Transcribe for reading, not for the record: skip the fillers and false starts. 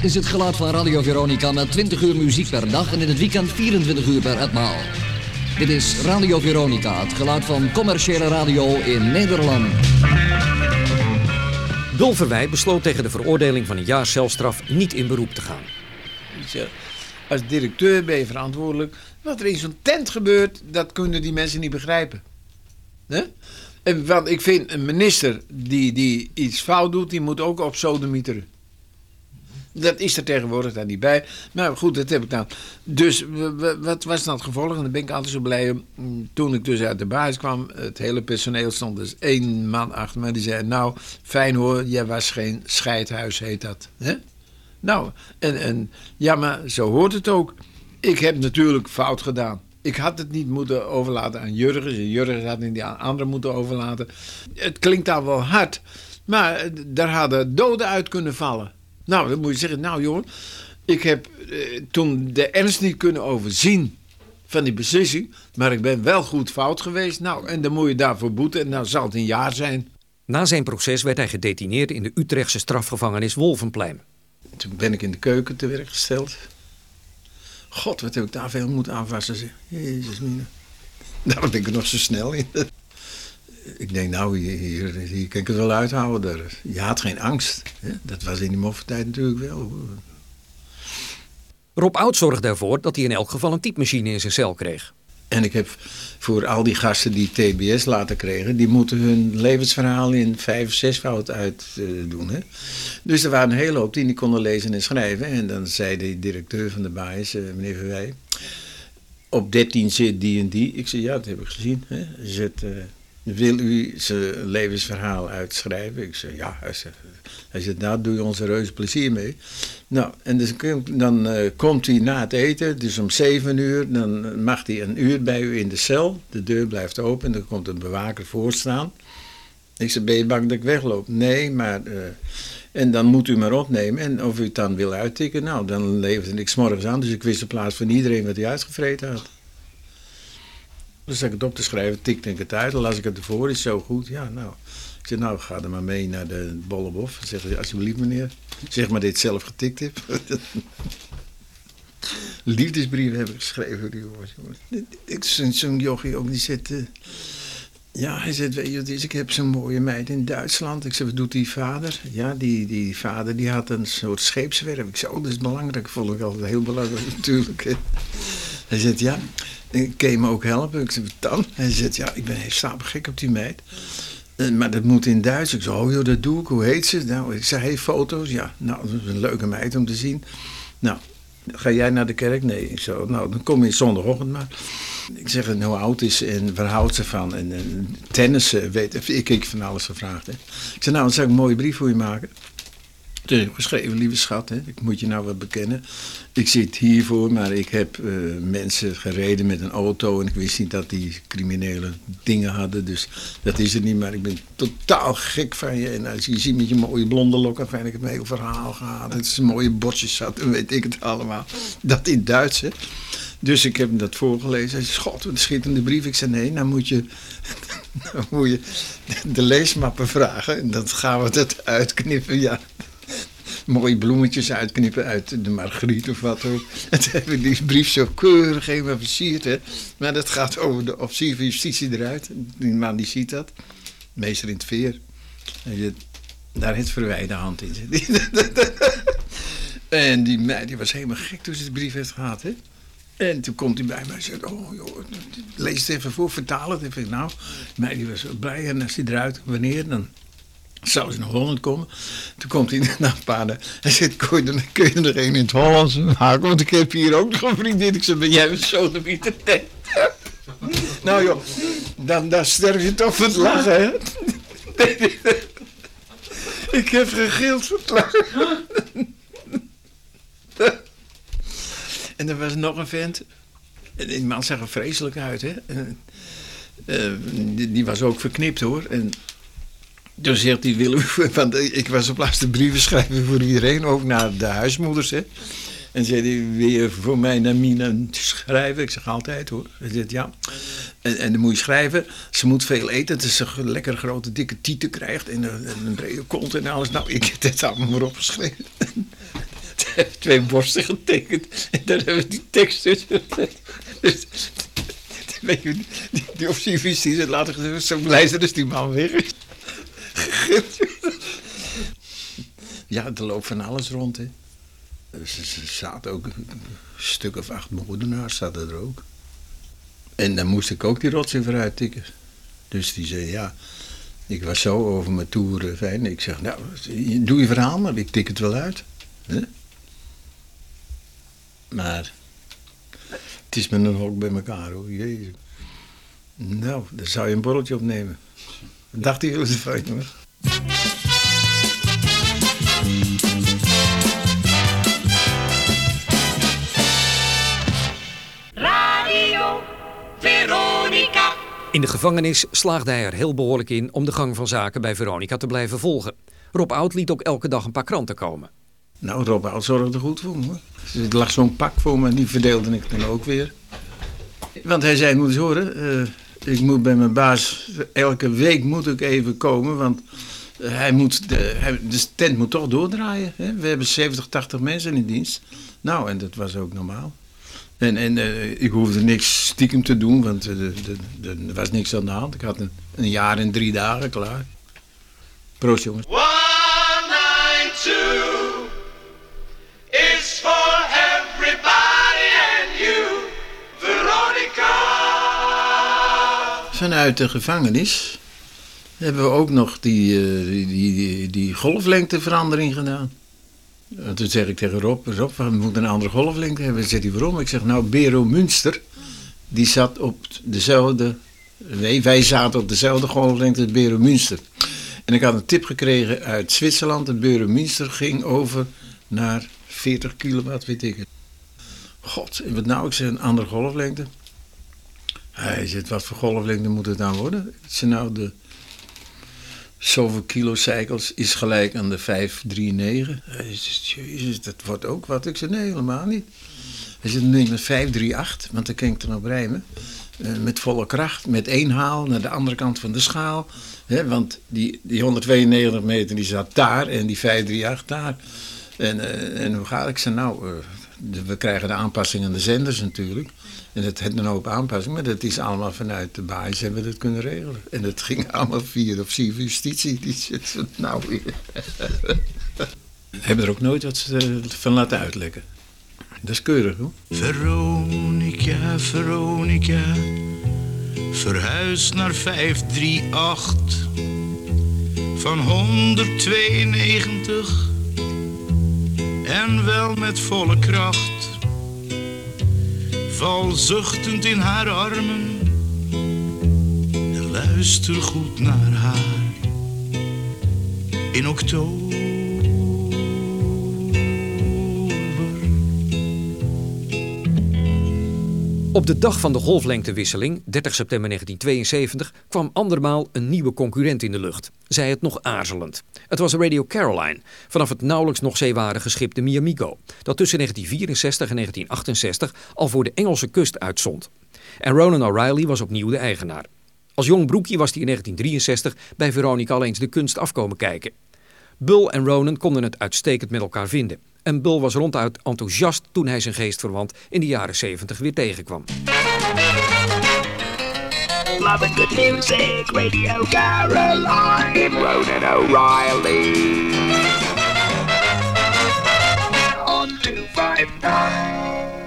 is het geluid van Radio Veronica met 20 uur muziek per dag en in het weekend 24 uur per etmaal. Dit is Radio Veronica, het geluid van commerciële radio in Nederland. Dolverwij besloot tegen de veroordeling van een jaar celstraf niet in beroep te gaan. Als directeur ben je verantwoordelijk. Wat er in zo'n tent gebeurt, dat kunnen die mensen niet begrijpen. He? En wat ik vind, een minister die iets fout doet, die moet ook op sodemieteren. Dat is er tegenwoordig dan niet bij. Maar goed, dat heb ik dan. Dus wat was dan het gevolg? En dan ben ik altijd zo blij om. Toen ik dus uit de basis kwam, het hele personeel stond dus 1 man achter me. Die zei, nou, fijn hoor, jij was geen scheidhuis, heet dat. Hè? Nou, en ja, maar zo hoort het ook. Ik heb natuurlijk fout gedaan. Ik had het niet moeten overlaten aan Jurgen. Jurgen had het niet aan anderen moeten overlaten. Het klinkt al wel hard, maar daar hadden doden uit kunnen vallen. Nou, dan moet je zeggen, nou jongen, ik heb toen de ernst niet kunnen overzien van die beslissing, maar ik ben wel goed fout geweest. Nou, en dan moet je daarvoor boeten en nou zal het een jaar zijn. Na zijn proces werd hij gedetineerd in de Utrechtse strafgevangenis Wolvenplein. Toen ben ik in de keuken te werk gesteld. God, wat heb ik daar veel moeten aanvassen, zeg. Jezus mine. Daarom ben ik er nog zo snel in. Ik denk, nou, hier kan ik het wel uithouden. Je had geen angst. Hè? Dat was in die moffentijd natuurlijk wel. Rob Oud zorgde ervoor dat hij in elk geval een typemachine in zijn cel kreeg. En ik heb voor al die gasten die TBS later kregen, die moeten hun levensverhaal in 5 of 6-voud uitdoen. Hè? Dus er waren een hele hoop die niet konden lezen en schrijven. En dan zei de directeur van de baas, meneer Verwij, op 13 zit die en die. Ik zei, ja, dat heb ik gezien. Hè? Wil u zijn levensverhaal uitschrijven? Ik zei, ja. Hij zei, daar doe je ons een reuze plezier mee. Nou, en dus dan komt hij na het eten, dus om 7 uur, dan mag hij 1 uur bij u in de cel. De deur blijft open en dan komt een bewaker voor staan. Ik zei, ben je bang dat ik wegloop? Nee, maar... en dan moet u maar opnemen. En of u het dan wil uittikken, nou, dan leverde ik 's morgens aan. Dus ik wist in plaats van iedereen wat hij uitgevreten had. Dus zat ik het op te schrijven, tikte ik het uit, dan las ik het ervoor, is zo goed. Ja, nou. Ik zei, nou, ga er maar mee naar de Bollebof. Zeg, alsjeblieft meneer, zeg maar dat je het zelf getikt hebt. Liefdesbrieven heb ik geschreven voor die jongens. Zo'n jochie ook, die zit... ja, hij zegt, weet je wat is, ik heb zo'n mooie meid in Duitsland. Ik zei, wat doet die vader? Ja, die vader die had een soort scheepswerf. Ik zei, oh, dat is belangrijk. Vond ik altijd heel belangrijk natuurlijk. Hè. Hij zegt, ja... Kun je me ook helpen? Ik zei, wat dan? Hij zegt, ja, ik ben heel stapelgek op die meid. Maar dat moet in Duits. Ik zei, oh joh, dat doe ik. Hoe heet ze? Nou, ik zei, hey, foto's? Ja, nou, dat is een leuke meid om te zien. Nou, ga jij naar de kerk? Nee. Ik zei, nou, dan kom je zondagochtend maar. Ik zeg, en hoe oud is ze en waar houdt ze van? En tennissen, ik heb van alles gevraagd. Hè. Ik zei, nou, dan zou ik een mooie brief voor je maken. Dus ik heb geschreven, lieve schat, hè, ik moet je nou wat bekennen. Ik zit hiervoor, maar ik heb mensen gereden met een auto en ik wist niet dat die criminele dingen hadden. Dus dat is het niet, maar ik ben totaal gek van je. En als je ziet met je mooie blonde lokken, vind ik het een heel verhaal gehad. Het is een mooie botjes zat en weet ik het allemaal. Dat in Duits, hè. Dus ik heb hem dat voorgelezen. Hij zei, god, wat een schitterende brief. Ik zei, nee, nou moet je de leesmappen vragen. En dan gaan we dat uitknippen, ja. Mooie bloemetjes uitknippen uit de margriet of wat ook. En toen hebben we die brief zo keurig helemaal versierd. Hè. Maar dat gaat over de officier van justitie eruit. Die man die ziet dat. Meester in het veer. En daar heeft Verwij de hand in. En die meid die was helemaal gek toen ze de brief heeft gehad. Hè. En toen komt hij bij mij en zegt, oh joh, lees het even voor, vertaal het even. Nou, de meid die was zo blij. En als hij eruit, wanneer dan... zou ze naar Holland komen. Toen komt hij na een paar dagen. Hij zegt, kun je er nog een in het Hollands maken? Want ik heb hier ook nog een vriendin. Ik zei, ben jij met zo'n niet? Nee. Nou joh, dan sterf je toch van het lachen, hè? Nee. Ik heb gegild van het lachen. En er was nog een vent. En die man zag er vreselijk uit, hè? Die was ook verknipt, hoor. En toen zegt hij, want ik was op laatste brieven schrijven voor iedereen, ook naar de huismoeders. Hè. En zei hij, wil je voor mij naar Mina schrijven? Ik zeg altijd hoor. Hij zegt ja. En dan moet je schrijven, ze moet veel eten, dat ze een lekker grote dikke tieten krijgt en een brede kont en alles. Nou, ik heb dit allemaal maar opgeschreven. 2 borsten getekend. En daar hebben we die tekst tussen. Dus, weet je, die officier die zit later gezegd, zo blij zijn, dus die man weg is. Ja, er loopt van alles rond, hè. Ze zaten ook, een stuk of 8 moordenaars zaten er ook. En dan moest ik ook die rotzooi vooruit tikken. Dus die zei, ja, ik was zo over mijn toer fijn. Ik zeg, nou, doe je verhaal maar, ik tik het wel uit. Hè? Maar het is met een hok bij elkaar, hoor. Jezus. Nou, daar zou je een borreltje opnemen. Wat dachten jullie ervan, hoor? Radio Veronica. In de gevangenis slaagde hij er heel behoorlijk in om de gang van zaken bij Veronica te blijven volgen. Rob Oud liet ook elke dag een paar kranten komen. Nou, Rob Oud zorgde goed voor me, hoor. Er lag zo'n pak voor me en die verdeelde ik dan ook weer. Want hij zei, moet eens horen, ik moet bij mijn baas, elke week moet ik even komen, want de tent moet toch doordraaien. Hè? We hebben 70, 80 mensen in dienst. Nou, en dat was ook normaal. En ik hoefde niks stiekem te doen, want er was niks aan de hand. Ik had een jaar en 3 dagen klaar. Proost, jongens. 192 is for everybody and you, Veronica. Vanuit de gevangenis hebben we ook nog die golflengteverandering gedaan. En toen zeg ik tegen Rob, we moeten een andere golflengte hebben. Dan zegt hij, waarom? Ik zeg, nou, Bero Münster, die zat op dezelfde... Nee, wij zaten op dezelfde golflengte als Bero Münster. En ik had een tip gekregen uit Zwitserland. En Bero Münster ging over naar 40 kilowatt, weet ik het. God, en wat nou? Ik zeg, een andere golflengte. Hij zegt, wat voor golflengte moet het dan worden? Ik zeg, nou, de... Zoveel kilocycles is gelijk aan de 539. Hij zegt, jezus, dat wordt ook wat. Ik zeg, nee, helemaal niet. Hij zegt, neem het 538, want dan kan ik er op rijmen. Met volle kracht, met 1 haal naar de andere kant van de schaal. Hè, want die 192 meter die zat daar en die 538 daar. En hoe gaat het? Ik zeg, nou, we krijgen de aanpassing aan de zenders natuurlijk. En het heeft een hoop aanpassing, maar dat is allemaal vanuit de basis hebben we dat kunnen regelen. En dat ging allemaal via de officier van justitie. Die zit nou weer. Hebben er ook nooit wat van laten uitlekken. Dat is keurig, hoor. Veronica, Veronica, verhuis naar 538 van 192 en wel met volle kracht. Val zuchtend in haar armen en luister goed naar haar in oktober. Op de dag van de golflengtewisseling, 30 september 1972, kwam andermaal een nieuwe concurrent in de lucht. Zij het nog aarzelend. Het was Radio Caroline, vanaf het nauwelijks nog zeewaardige schip de Miamigo, dat tussen 1964 en 1968 al voor de Engelse kust uitzond. En Ronan O'Reilly was opnieuw de eigenaar. Als jong broekje was hij in 1963 bij Veronica al eens de kunst afkomen kijken. Bull en Ronan konden het uitstekend met elkaar vinden. En Bull was ronduit enthousiast toen hij zijn geestverwant in de jaren 70 weer tegenkwam. Loving good music, Radio Caroline, Ronan O'Reilly. On to